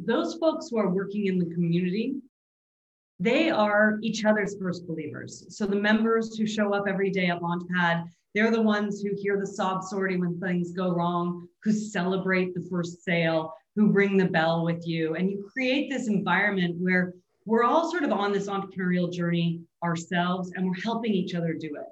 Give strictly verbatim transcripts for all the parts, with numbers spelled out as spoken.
those folks who are working in the community, they are each other's first believers. So the members who show up every day at Launchpad, they're the ones who hear the sob story when things go wrong, who celebrate the first sale, who ring the bell with you. And you create this environment where we're all sort of on this entrepreneurial journey ourselves, and we're helping each other do it.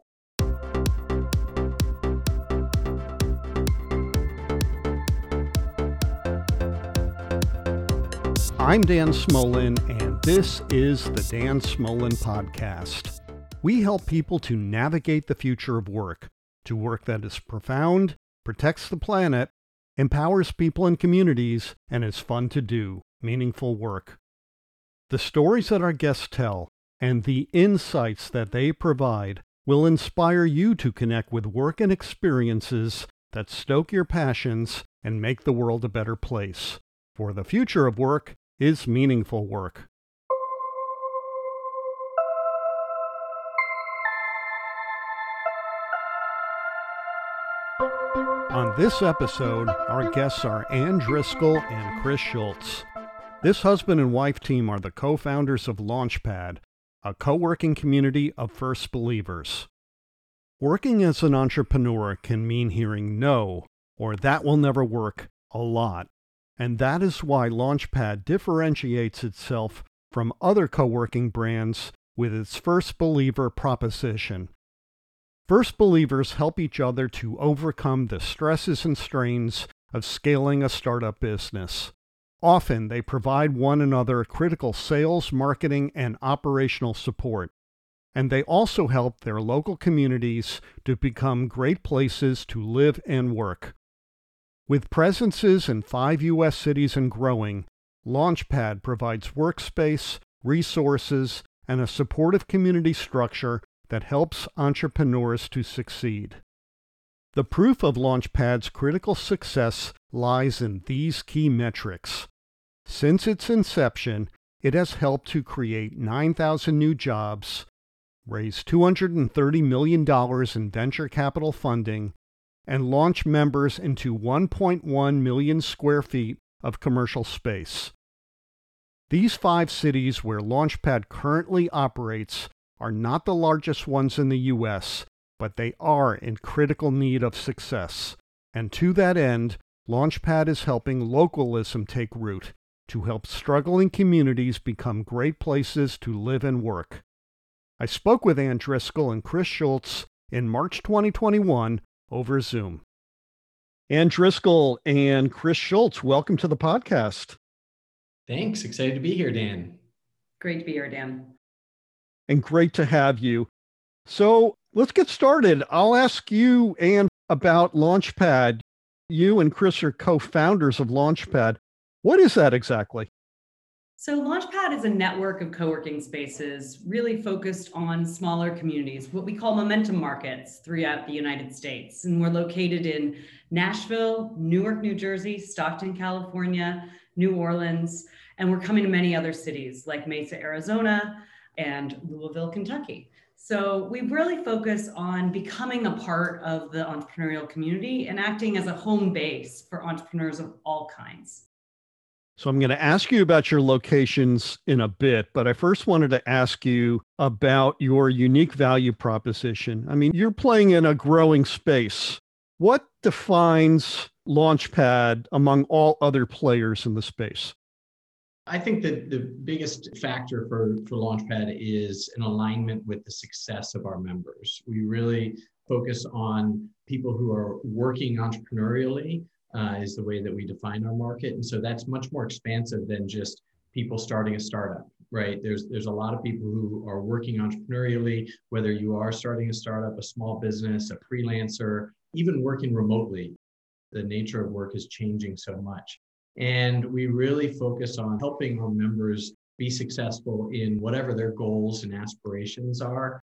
I'm Dan Smolin, and this is the Dan Smolin Podcast. We help people to navigate the future of work, to work that is profound, protects the planet, empowers people and communities, and is fun to do, meaningful work. The stories that our guests tell and the insights that they provide will inspire you to connect with work and experiences that stoke your passions and make the world a better place. For the future of work is meaningful work. On this episode, our guests are Ann Driscoll and Chris Schultz. This husband and wife team are the co-founders of Launchpad, a co-working community of first believers. Working as an entrepreneur can mean hearing no, or that will never work, a lot. And that is why Launchpad differentiates itself from other co-working brands with its first believer proposition. First believers help each other to overcome the stresses and strains of scaling a startup business. Often they provide one another critical sales, marketing, and operational support. And they also help their local communities to become great places to live and work. With presences in five U S cities and growing, Launchpad provides workspace, resources, and a supportive community structure that helps entrepreneurs to succeed. The proof of Launchpad's critical success lies in these key metrics. Since its inception, it has helped to create nine thousand new jobs, raise two hundred thirty million dollars in venture capital funding, and launch members into one point one million square feet of commercial space. These five cities where Launchpad currently operates are not the largest ones in the U S, but they are in critical need of success. And to that end, Launchpad is helping localism take root to help struggling communities become great places to live and work. I spoke with Ann Driscoll and Chris Schultz in March twenty twenty-one over Zoom. Ann Driscoll and Chris Schultz, welcome to the podcast. Thanks. Excited to be here, Dan. Great to be here, Dan. And great to have you. So let's get started. I'll ask you, Ann, about Launchpad. You and Chris are co-founders of Launchpad. What is that exactly? So Launchpad is a network of co-working spaces really focused on smaller communities, what we call momentum markets throughout the United States. And we're located in Nashville, Newark, New Jersey, Stockton, California, New Orleans, and we're coming to many other cities like Mesa, Arizona, and Louisville, Kentucky. So we really focus on becoming a part of the entrepreneurial community and acting as a home base for entrepreneurs of all kinds. So I'm going to ask you about your locations in a bit, but I first wanted to ask you about your unique value proposition. I mean, you're playing in a growing space. What defines Launchpad among all other players in the space? I think that the biggest factor for, for Launchpad is an alignment with the success of our members. We really focus on people who are working entrepreneurially, Uh, is the way that we define our market. And so that's much more expansive than just people starting a startup, right? There's there's a lot of people who are working entrepreneurially, whether you are starting a startup, a small business, a freelancer, even working remotely. The nature of work is changing so much. And we really focus on helping our members be successful in whatever their goals and aspirations are.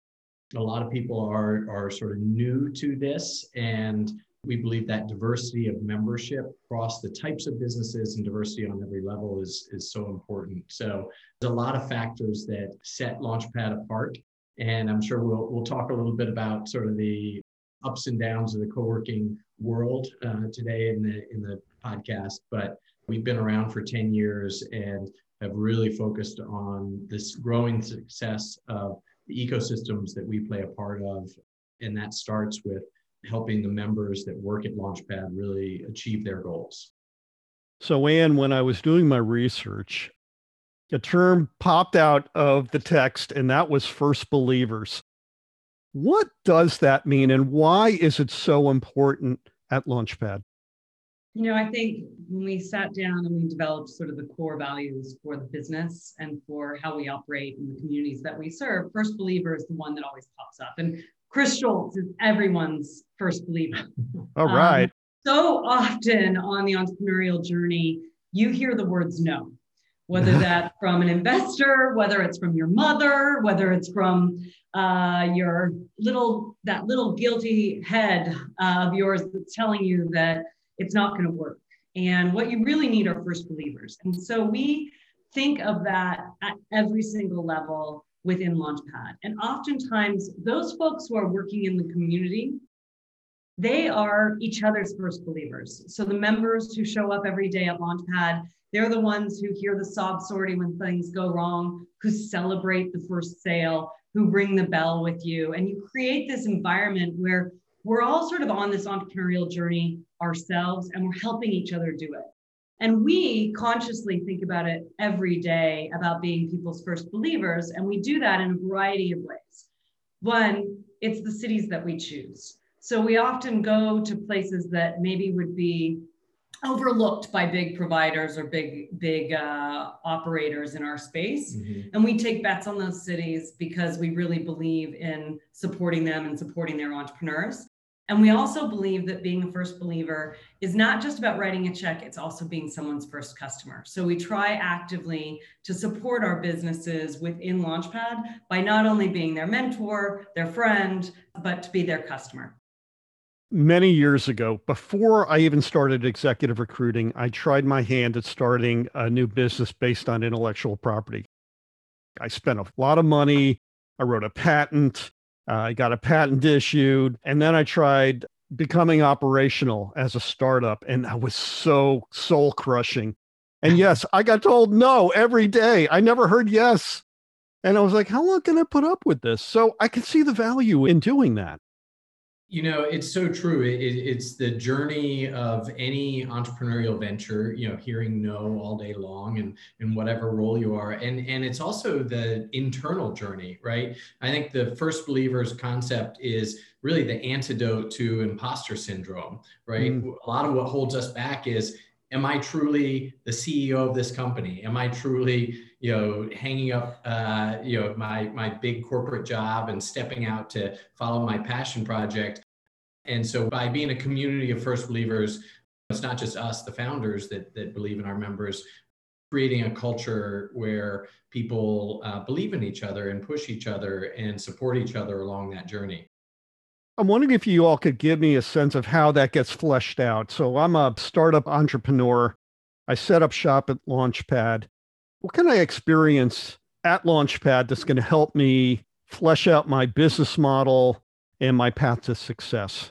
A lot of people are, are sort of new to this, and we believe that diversity of membership across the types of businesses and diversity on every level is, is so important. So there's a lot of factors that set Launchpad apart. And I'm sure we'll, we'll talk a little bit about sort of the ups and downs of the co-working world uh, today in the, in the podcast. But We've been around for ten years and have really focused on this growing success of the ecosystems that we play a part of. And that starts with helping the members that work at Launchpad really achieve their goals. So, Ann, when I was doing my research, a term popped out of the text, and that was first believers. What does that mean, and why is it so important at Launchpad? You know, I think when we sat down and we developed sort of the core values for the business and for how we operate in the communities that we serve, first believer is the one that always pops up. And Chris Schultz is everyone's first believer. All right. Um, so often on the entrepreneurial journey, you hear the words no, whether that's from an investor, whether it's from your mother, whether it's from uh, your little, that little guilty head uh, of yours that's telling you that it's not going to work. And what you really need are first believers. And so we think of that at every single level within Launchpad. And oftentimes those folks who are working in the community, they are each other's first believers. So the members who show up every day at Launchpad, they're the ones who hear the sob story when things go wrong, who celebrate the first sale, who ring the bell with you. And you create this environment where we're all sort of on this entrepreneurial journey ourselves, and we're helping each other do it. And we consciously think about it every day about being people's first believers. And we do that in a variety of ways. One, it's the cities that we choose. So we often go to places that maybe would be overlooked by big providers or big, big uh, operators in our space. Mm-hmm. And we take bets on those cities because we really believe in supporting them and supporting their entrepreneurs. And we also believe that being a first believer is not just about writing a check, it's also being someone's first customer. So we try actively to support our businesses within Launchpad by not only being their mentor, their friend, but to be their customer. Many years ago, before I even started executive recruiting, I tried my hand at starting a new business based on intellectual property. I spent a lot of money. I wrote a patent. Uh, I got a patent issued, and then I tried becoming operational as a startup, and that was so soul crushing. And yes, I got told no every day. I never heard yes. And I was like, how long can I put up with this? So I can see the value in doing that. You know, it's so true. It, it's the journey of any entrepreneurial venture, you know, hearing no all day long and in whatever role you are. And, and it's also the internal journey, right? I think the first believers concept is really the antidote to imposter syndrome, right? Mm. A lot of what holds us back is, am I truly the C E O of this company? Am I truly, you know, hanging up, uh, you know, my my big corporate job and stepping out to follow my passion project? And so by being a community of first believers, it's not just us, the founders, that that believe in our members, creating a culture where people uh, believe in each other and push each other and support each other along that journey. I'm wondering if you all could give me a sense of how that gets fleshed out. So I'm a startup entrepreneur. I set up shop at Launchpad. What can I experience at Launchpad that's going to help me flesh out my business model and my path to success?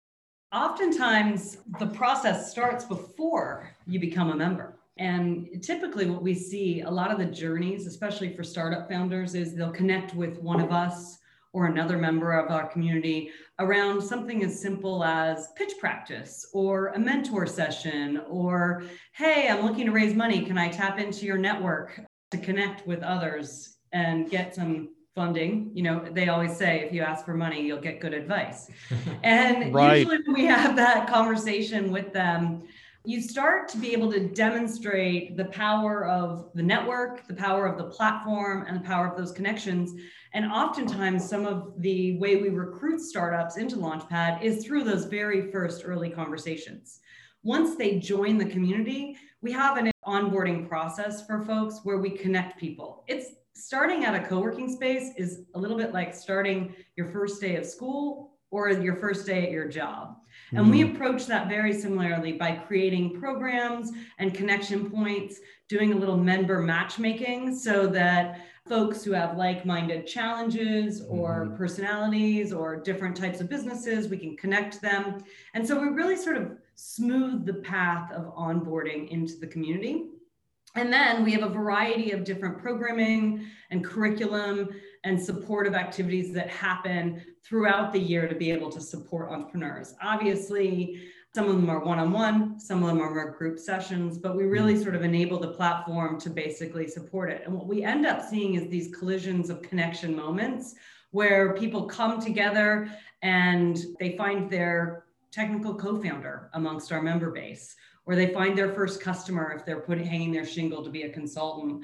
Oftentimes, the process starts before you become a member. And typically what we see, a lot of the journeys, especially for startup founders, is they'll connect with one of us or another member of our community around something as simple as pitch practice or a mentor session, or, hey, I'm looking to raise money. Can I tap into your network to connect with others and get some funding? You know, they always say, if you ask for money, you'll get good advice. And right. Usually when we have that conversation with them, you start to be able to demonstrate the power of the network, the power of the platform, and the power of those connections. And oftentimes, some of the way we recruit startups into Launchpad is through those very first early conversations. Once they join the community, we have an onboarding process for folks where we connect people. It's starting at a co-working space is a little bit like starting your first day of school or your first day at your job. And mm. we approach that very similarly by creating programs and connection points, doing a little member matchmaking so that folks who have like-minded challenges or mm-hmm. personalities or different types of businesses, we can connect them. And so we really sort of smooth the path of onboarding into the community. And then we have a variety of different programming and curriculum and supportive activities that happen throughout the year to be able to support entrepreneurs. Obviously, some of them are one-on-one, some of them are group sessions, but we really sort of enable the platform to basically support it. And what we end up seeing is these collisions of connection moments where people come together and they find their technical co-founder amongst our member base, or they find their first customer if they're putting hanging their shingle to be a consultant.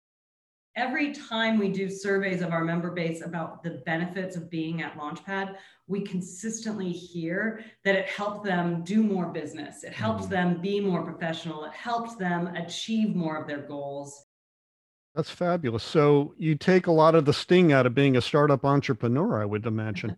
Every time we do surveys of our member base about the benefits of being at Launchpad, we consistently hear that it helped them do more business. It helps mm-hmm. them be more professional. It helps them achieve more of their goals. That's fabulous. So you take a lot of the sting out of being a startup entrepreneur, I would imagine.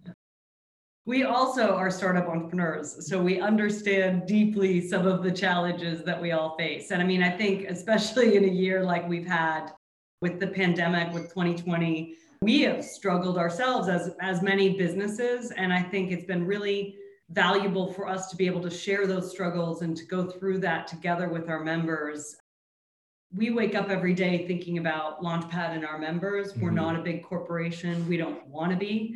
We also are startup entrepreneurs, so we understand deeply some of the challenges that we all face. And I mean, I think especially in a year like we've had with the pandemic, with twenty twenty, we have struggled ourselves as, as many businesses. And I think it's been really valuable for us to be able to share those struggles and to go through that together with our members. We wake up every day thinking about Launchpad and our members. Mm-hmm. We're not a big corporation. We don't want to be.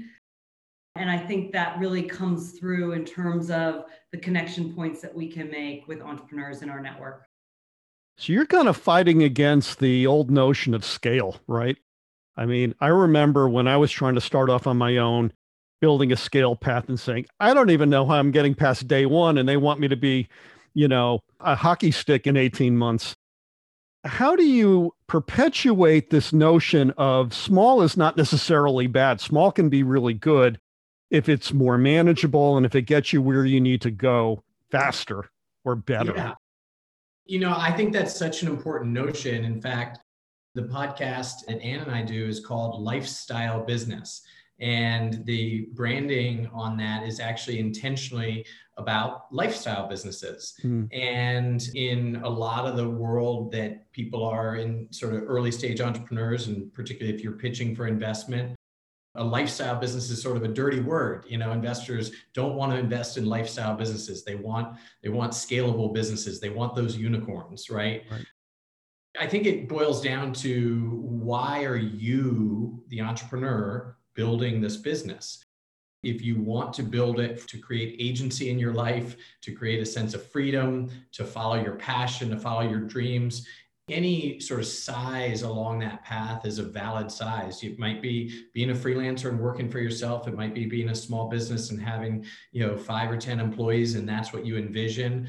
And I think that really comes through in terms of the connection points that we can make with entrepreneurs in our network. So you're kind of fighting against the old notion of scale, right? I mean, I remember when I was trying to start off on my own, building a scale path and saying, I don't even know how I'm getting past day one, and they want me to be, you know, a hockey stick in eighteen months. How do you perpetuate this notion of small is not necessarily bad? Small can be really good if it's more manageable and if it gets you where you need to go faster or better. Yeah. You know, I think that's such an important notion. In fact, the podcast that Ann and I do is called Lifestyle Business. And the branding on that is actually intentionally about lifestyle businesses. Mm. And in a lot of the world that people are in, sort of early stage entrepreneurs, and particularly if you're pitching for investment, a lifestyle business is sort of a dirty word. You know, investors don't want to invest in lifestyle businesses. They want, they want scalable businesses. They want those unicorns, right? right? I think it boils down to, why are you, the entrepreneur, building this business? If you want to build it to create agency in your life, to create a sense of freedom, to follow your passion, to follow your dreams, any sort of size along that path is a valid size. It might be being a freelancer and working for yourself. It might be being a small business and having, you know, five or ten employees, and that's what you envision.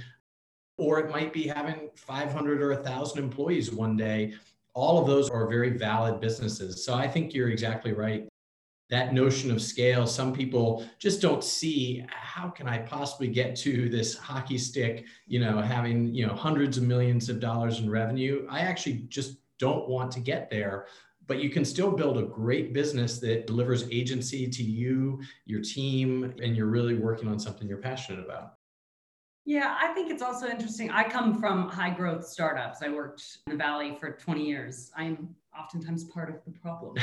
Or it might be having five hundred or one thousand employees one day. All of those are very valid businesses. So I think you're exactly right. That notion of scale, some people just don't see, how can I possibly get to this hockey stick, you know, having, you know, hundreds of millions of dollars in revenue. I actually just don't want to get there, but you can still build a great business that delivers agency to you, your team, and you're really working on something you're passionate about. Yeah, I think it's also interesting. I come from high growth startups. I worked in the Valley for twenty years. I'm oftentimes part of the problem.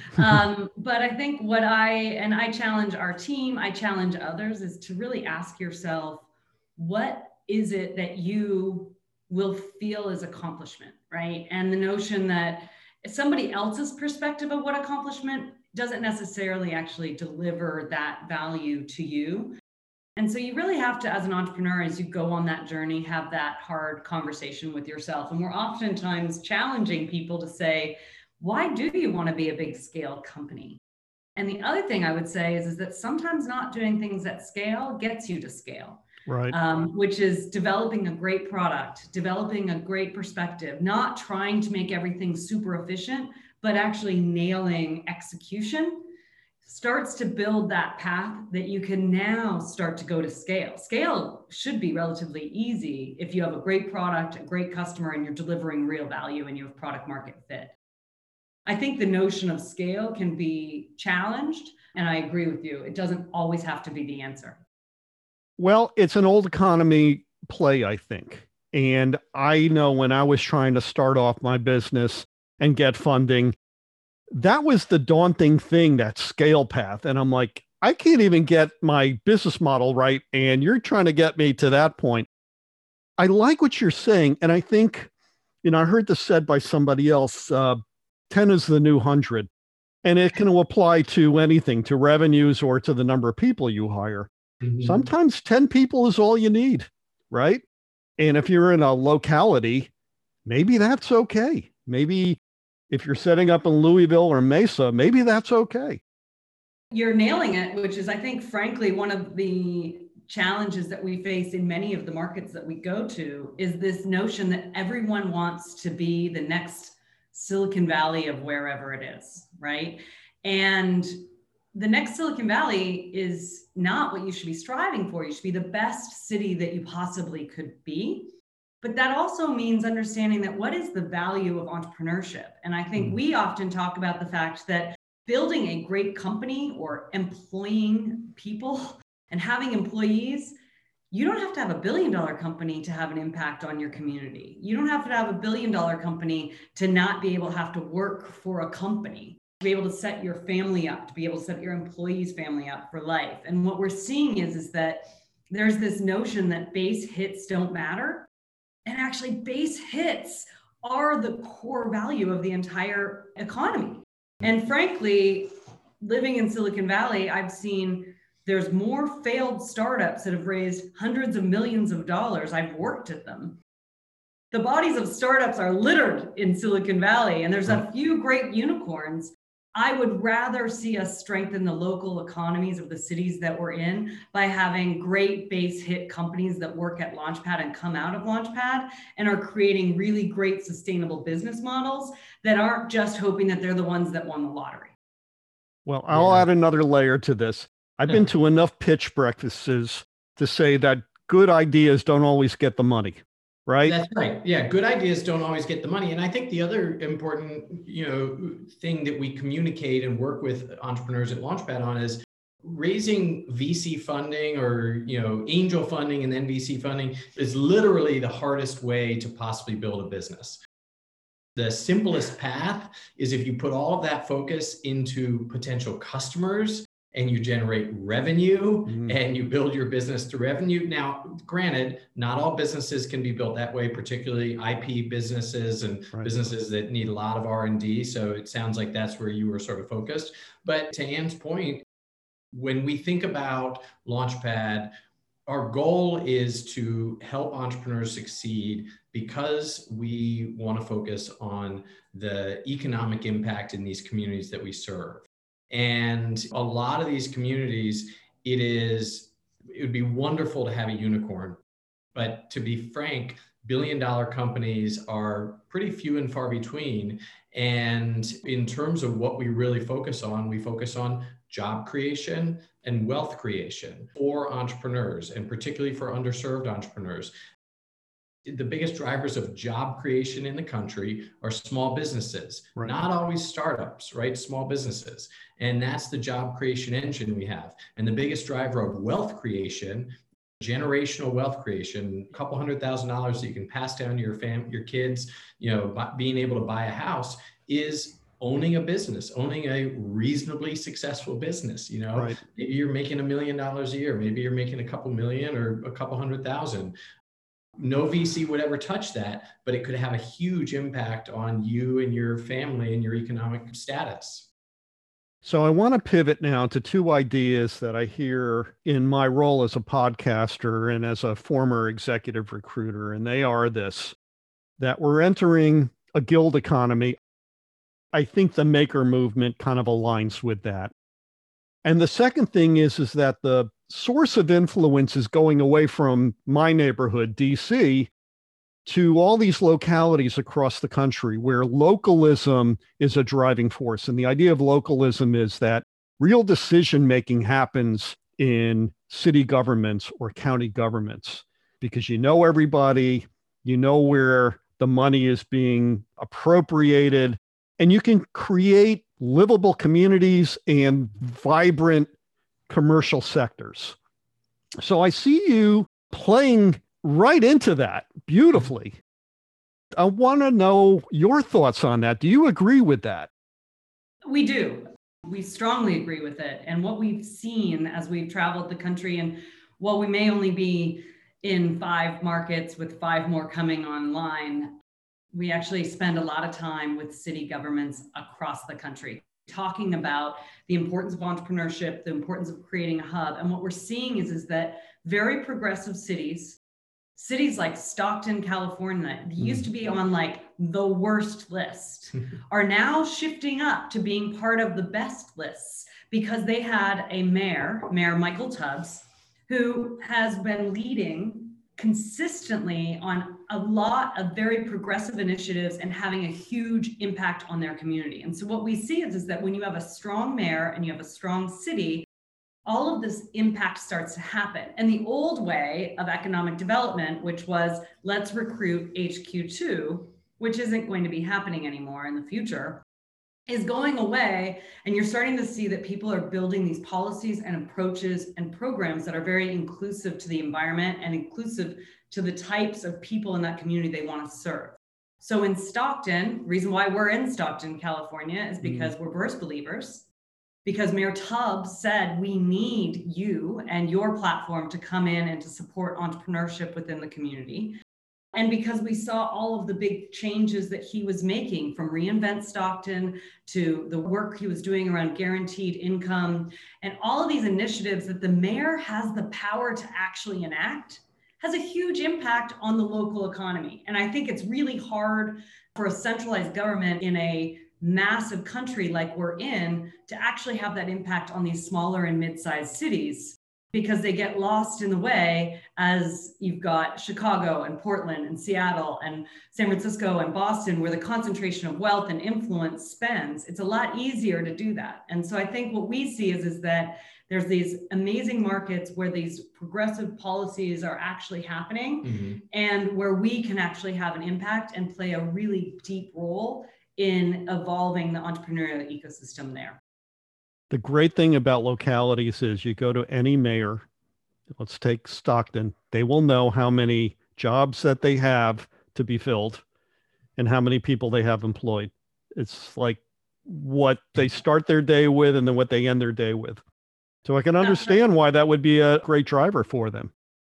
um, but I think what I, and I challenge our team, I challenge others, is to really ask yourself, what is it that you will feel is accomplishment, right? And the notion that somebody else's perspective of what accomplishment doesn't necessarily actually deliver that value to you. And so you really have to, as an entrepreneur, as you go on that journey, have that hard conversation with yourself. And we're oftentimes challenging people to say, why do you want to be a big scale company? And the other thing I would say is, is that sometimes not doing things at scale gets you to scale. Right. Um, which is developing a great product, developing a great perspective, not trying to make everything super efficient, but actually nailing execution starts to build that path that you can now start to go to scale. Scale should be relatively easy if you have a great product, a great customer, and you're delivering real value and you have product market fit. I think the notion of scale can be challenged, and I agree with you. It doesn't always have to be the answer. Well, it's an old economy play, I think. And I know when I was trying to start off my business and get funding, that was the daunting thing, that scale path. And I'm like, I can't even get my business model right. And you're trying to get me to that point. I like what you're saying. And I think, you know, I heard this said by somebody else, uh, ten is the new one hundred. And it can apply to anything, to revenues or to the number of people you hire. Mm-hmm. Sometimes ten people is all you need, right? And if you're in a locality, maybe that's okay. Maybe if you're setting up in Louisville or Mesa, maybe that's okay. You're nailing it, which is, I think, frankly, one of the challenges that we face in many of the markets that we go to is this notion that everyone wants to be the next Silicon Valley of wherever it is, right? And the next Silicon Valley is not what you should be striving for. You should be the best city that you possibly could be. But that also means understanding that what is the value of entrepreneurship? And I think mm. we often talk about the fact that building a great company or employing people and having employees, you don't have to have a billion dollar company to have an impact on your community. You don't have to have a billion dollar company to not be able to have to work for a company, to be able to set your family up, to be able to set your employees' family up for life. And what we're seeing is, is that there's this notion that base hits don't matter. And actually base hits are the core value of the entire economy. And frankly, living in Silicon Valley, I've seen there's more failed startups that have raised hundreds of millions of dollars. I've worked at them. The bodies of startups are littered in Silicon Valley, and there's a few great unicorns. I would rather see us strengthen the local economies of the cities that we're in by having great base hit companies that work at Launchpad and come out of Launchpad and are creating really great sustainable business models that aren't just hoping that they're the ones that won the lottery. Well, I'll yeah. add another layer to this. I've been to enough pitch breakfasts to say that good ideas don't always get the money, right? That's right. Yeah, good ideas don't always get the money. And I think the other important, you know, thing that we communicate and work with entrepreneurs at Launchpad on is raising V C funding or, you know, angel funding and then V C funding is literally the hardest way to possibly build a business. The simplest path is if you put all of that focus into potential customers and you generate revenue mm. and you build your business through revenue. Now, granted, not all businesses can be built that way, particularly I P businesses and right. businesses that need a lot of R and D. So it sounds like that's where you were sort of focused. But to Ann's point, when we think about Launchpad, our goal is to help entrepreneurs succeed because we want to focus on the economic impact in these communities that we serve. And a lot of these communities, it is, it would be wonderful to have a unicorn. But to be frank, billion dollar companies are pretty few and far between. And in terms of what we really focus on, we focus on job creation and wealth creation for entrepreneurs, and particularly for underserved entrepreneurs. The biggest drivers of job creation in the country are small businesses, right. not always startups, right? Small businesses. And that's the job creation engine we have. And the biggest driver of wealth creation, generational wealth creation, a couple hundred thousand dollars that you can pass down to your fam, your kids, you know, being able to buy a house, is owning a business, owning a reasonably successful business. You know, right. maybe you're making a million dollars a year, maybe you're making a couple million or a couple hundred thousand. No V C would ever touch that, but it could have a huge impact on you and your family and your economic status. So I want to pivot now to two ideas that I hear in my role as a podcaster and as a former executive recruiter, and they are this, that we're entering a guild economy. I think the maker movement kind of aligns with that. And the second thing is, is that the source of influence is going away from my neighborhood, D C, to all these localities across the country where localism is a driving force. And the idea of localism is that real decision-making happens in city governments or county governments because you know everybody, you know where the money is being appropriated, and you can create livable communities and vibrant commercial sectors. So I see you playing right into that beautifully. I want to know your thoughts on that. Do you agree with that? We do. We strongly agree with it. And what we've seen as we've traveled the country, and while we may only be in five markets with five more coming online. We actually spend a lot of time with city governments across the country talking about the importance of entrepreneurship, the importance of creating a hub. And what we're seeing is, is that very progressive cities, cities like Stockton, California, that used to be on like the worst list, are now shifting up to being part of the best lists because they had a mayor, Mayor Michael Tubbs, who has been leading consistently on a lot of very progressive initiatives and having a huge impact on their community. And so what we see is, is that when you have a strong mayor and you have a strong city, all of this impact starts to happen. And the old way of economic development, which was let's recruit H Q two, which isn't going to be happening anymore in the future, is going away. And you're starting to see that people are building these policies and approaches and programs that are very inclusive to the environment and inclusive to the types of people in that community they want to serve. So in Stockton, reason why we're in Stockton, California, is because mm-hmm. we're birth believers, because Mayor Tubbs said we need you and your platform to come in and to support entrepreneurship within the community. And because we saw all of the big changes that he was making, from Reinvent Stockton to the work he was doing around guaranteed income, and all of these initiatives that the mayor has the power to actually enact, has a huge impact on the local economy. And I think it's really hard for a centralized government in a massive country like we're in to actually have that impact on these smaller and mid-sized cities, because they get lost in the way as you've got Chicago and Portland and Seattle and San Francisco and Boston, where the concentration of wealth and influence spends. It's a lot easier to do that. And so I think what we see is, is that there's these amazing markets where these progressive policies are actually happening mm-hmm. and where we can actually have an impact and play a really deep role in evolving the entrepreneurial ecosystem there. The great thing about localities is you go to any mayor, let's take Stockton, they will know how many jobs that they have to be filled and how many people they have employed. It's like what they start their day with and then what they end their day with. So I can understand why that would be a great driver for them.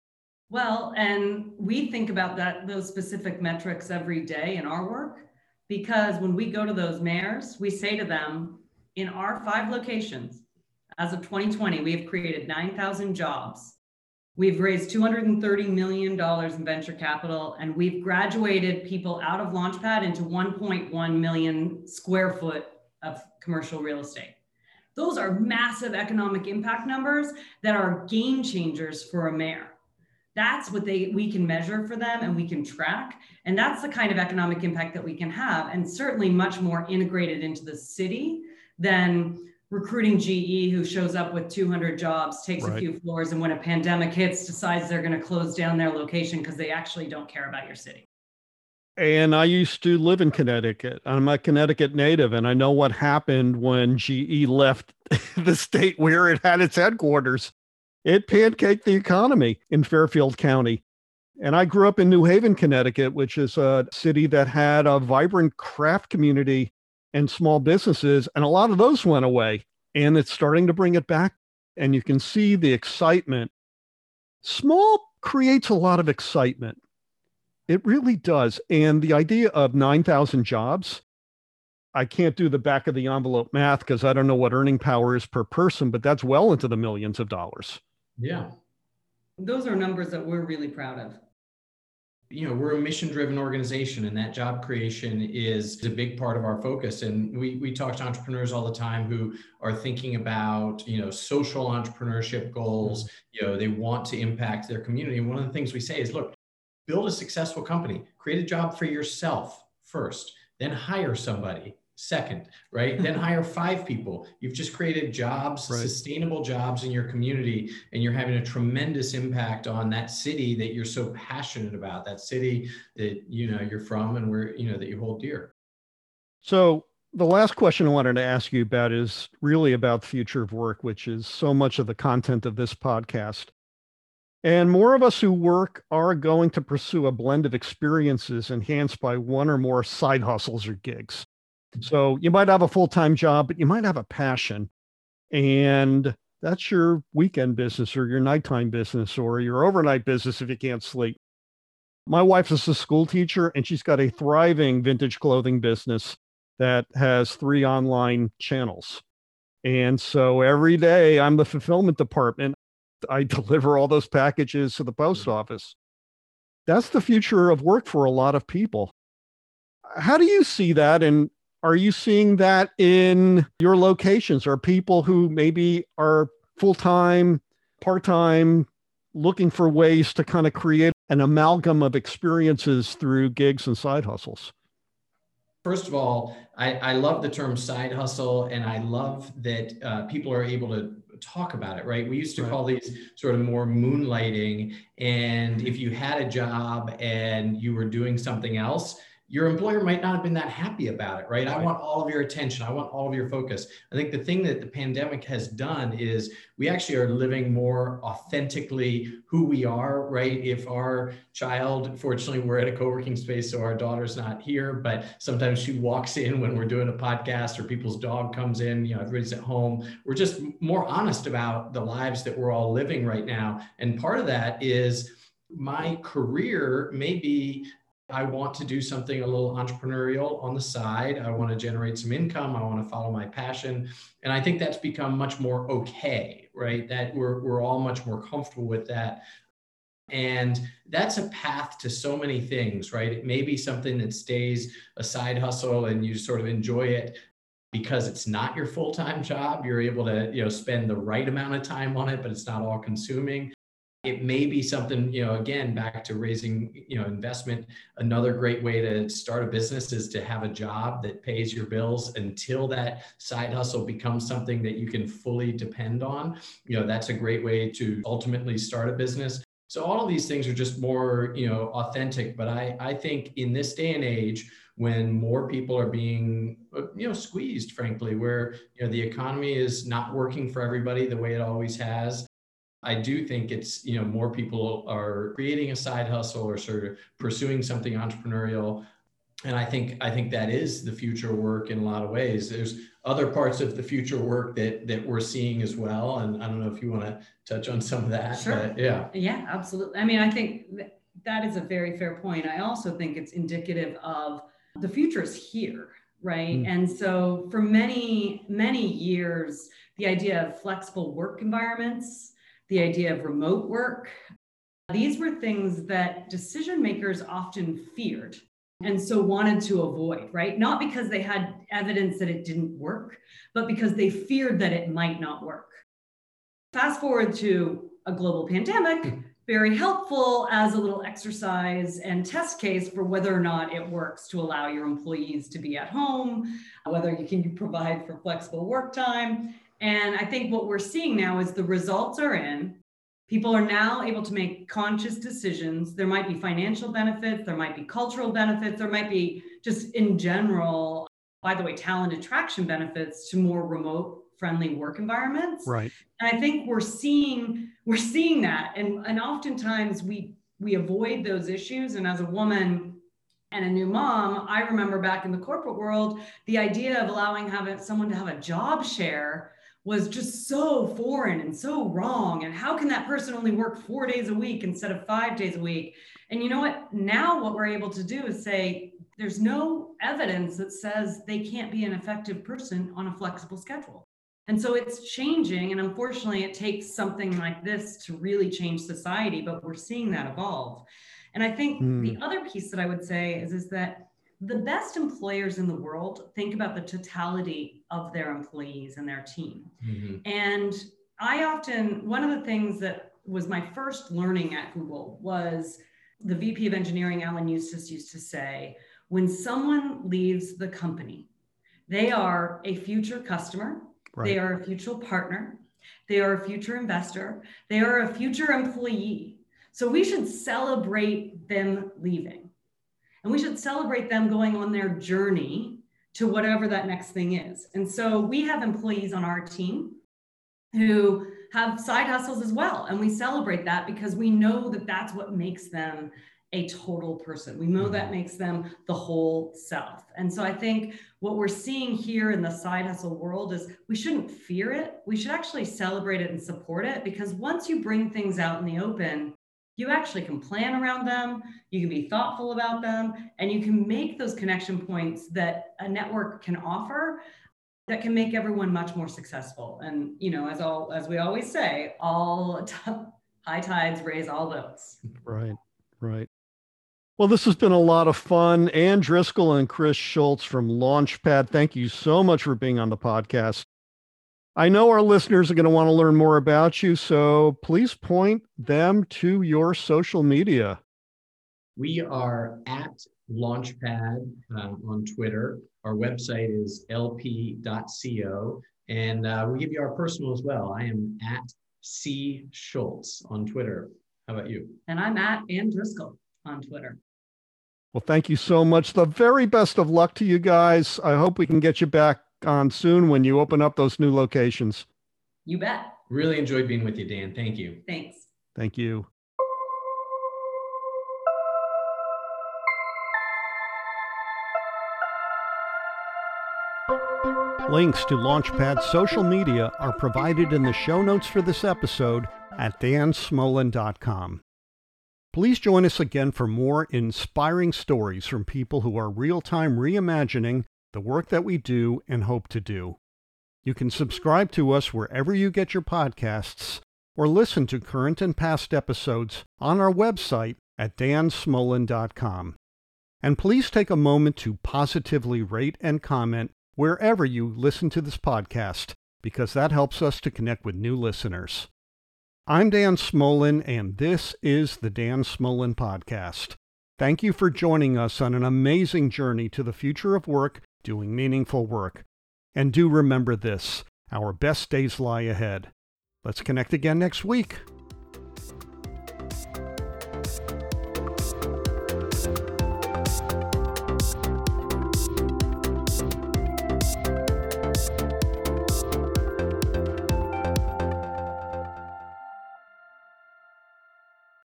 Well, and we think about that, those specific metrics every day in our work, because when we go to those mayors, we say to them, in our five locations, as of twenty twenty, we have created nine thousand jobs. We've raised two hundred thirty million dollars in venture capital, and we've graduated people out of Launchpad into one point one million square foot of commercial real estate. Those are massive economic impact numbers that are game changers for a mayor. That's what they we can measure for them and we can track. And that's the kind of economic impact that we can have, and certainly much more integrated into the city than recruiting G E, who shows up with two hundred jobs, takes right. a few floors, and when a pandemic hits, decides they're going to close down their location because they actually don't care about your city. And I used to live in Connecticut. I'm a Connecticut native, and I know what happened when G E left the state where it had its headquarters. It pancaked the economy in Fairfield County. And I grew up in New Haven, Connecticut, which is a city that had a vibrant craft community and small businesses, and a lot of those went away, and it's starting to bring it back. And you can see the excitement. Small creates a lot of excitement. It really does. And the idea of nine thousand jobs, I can't do the back of the envelope math because I don't know what earning power is per person, but that's well into the millions of dollars. Yeah. Those are numbers that we're really proud of. You know, we're a mission-driven organization, and that job creation is a big part of our focus. And we we talk to entrepreneurs all the time who are thinking about, you know, social entrepreneurship goals. You know, they want to impact their community. And one of the things we say is, look, build a successful company, create a job for yourself first, then hire somebody second, right? Then hire five people. You've just created jobs, right. sustainable jobs in your community, and you're having a tremendous impact on that city that you're so passionate about, that city that, you know, you're from and where, you know, that you hold dear. So the last question I wanted to ask you about is really about the future of work, which is so much of the content of this podcast. And more of us who work are going to pursue a blend of experiences enhanced by one or more side hustles or gigs. So you might have a full-time job, but you might have a passion. And That's your weekend business or your nighttime business or your overnight business if you can't sleep. My wife is a school teacher and she's got a thriving vintage clothing business that has three online channels. And so every day I'm the fulfillment department. I deliver all those packages to the post office. That's the future of work for a lot of people. How do you see that? And are you seeing that in your locations? Are people who maybe are full-time, part-time, looking for ways to kind of create an amalgam of experiences through gigs and side hustles? First of all, I, I love the term side hustle, and I love that uh, people are able to talk about it, right? We used to Right. call these sort of more moonlighting. And if you had a job and you were doing something else, your employer might not have been that happy about it, right? I want all of your attention. I want all of your focus. I think the thing that the pandemic has done is we actually are living more authentically who we are, right? If our child, fortunately, we're at a co-working space, so our daughter's not here, but sometimes she walks in when we're doing a podcast or people's dog comes in, you know, everybody's at home. We're just more honest about the lives that we're all living right now. And part of that is my career may be I want to do something a little entrepreneurial on the side. I want to generate some income. I want to follow my passion. And I think that's become much more okay, right? That we're, we're all much more comfortable with that. And that's a path to so many things, right? It may be something that stays a side hustle and you sort of enjoy it because it's not your full-time job. You're able to, you know, spend the right amount of time on it, but it's not all consuming. It may be something, you know, again, back to raising, you know, investment. Another great way to start a business is to have a job that pays your bills until that side hustle becomes something that you can fully depend on. You know, that's a great way to ultimately start a business. So all of these things are just more, you know, authentic. But I, I think in this day and age, when more people are being, you know, squeezed, frankly, where, you know, the economy is not working for everybody the way it always has, I do think it's, you know, more people are creating a side hustle or sort of pursuing something entrepreneurial. And I think, I think that is the future work in a lot of ways. There's other parts of the future work that, that we're seeing as well. And I don't know if you want to touch on some of that. Sure. But yeah. Yeah, absolutely. I mean, I think that is a very fair point. I also think it's indicative of the future is here, right? Mm. And so for many, many years, the idea of flexible work environments, the idea of remote work, these were things that decision makers often feared and so wanted to avoid, right? Not because they had evidence that it didn't work, but because they feared that it might not work. Fast forward to a global pandemic, very helpful as a little exercise and test case for whether or not it works to allow your employees to be at home, whether you can provide for flexible work time. And I think what we're seeing now is the results are in. People are now able to make conscious decisions. There might be financial benefits, there might be cultural benefits, there might be just in general, by the way, talent attraction benefits to more remote friendly work environments. Right. And I think we're seeing we're seeing that. And, and oftentimes we we avoid those issues. And as a woman and a new mom, I remember back in the corporate world, the idea of allowing having someone to have a job share was just so foreign and so wrong. And how can that person only work four days a week instead of five days a week? And you know what? Now what we're able to do is say, there's no evidence that says they can't be an effective person on a flexible schedule. And so it's changing. And unfortunately, it takes something like this to really change society, but we're seeing that evolve. And I think mm. the other piece that I would say is, is that the best employers in the world think about the totality of their employees and their team. Mm-hmm. And I often, one of the things that was my first learning at Google was the V P of engineering, Alan Eustace, used to say, when someone leaves the company, they are a future customer, right. They are a future partner, they are a future investor, they are a future employee. So we should celebrate them leaving. And we should celebrate them going on their journey to whatever that next thing is. And so we have employees on our team who have side hustles as well. And we celebrate that because we know that that's what makes them a total person. We know that makes them the whole self. And so I think what we're seeing here in the side hustle world is we shouldn't fear it. We should actually celebrate it and support it, because once you bring things out in the open, you actually can plan around them, you can be thoughtful about them, and you can make those connection points that a network can offer that can make everyone much more successful. And, you know, as all as we always say, all t- high tides raise all boats. Right, right. Well, this has been a lot of fun. Ann Driscoll and Chris Schultz from Launchpad, thank you so much for being on the podcast. I know our listeners are going to want to learn more about you, so please point them to your social media. We are at Launchpad uh, on Twitter. Our website is L P dot co, and uh, we give you our personal as well. I am at C Schultz on Twitter. How about you? And I'm at Ann Driscoll on Twitter. Well, thank you so much. The very best of luck to you guys. I hope we can get you back on soon when you open up those new locations. You bet. Really enjoyed being with you, Dan. Thank you. Thanks. Thank you. Links to Launchpad's social media are provided in the show notes for this episode at dan smolin dot com. Please join us again for more inspiring stories from people who are real-time reimagining the work that we do and hope to do. You can subscribe to us wherever you get your podcasts, or listen to current and past episodes on our website at dan smolin dot com. And please take a moment to positively rate and comment wherever you listen to this podcast, because that helps us to connect with new listeners. I'm Dan Smolin, and this is the Dan Smolin Podcast. Thank you for joining us on an amazing journey to the future of work, doing meaningful work. And do remember this, our best days lie ahead. Let's connect again next week.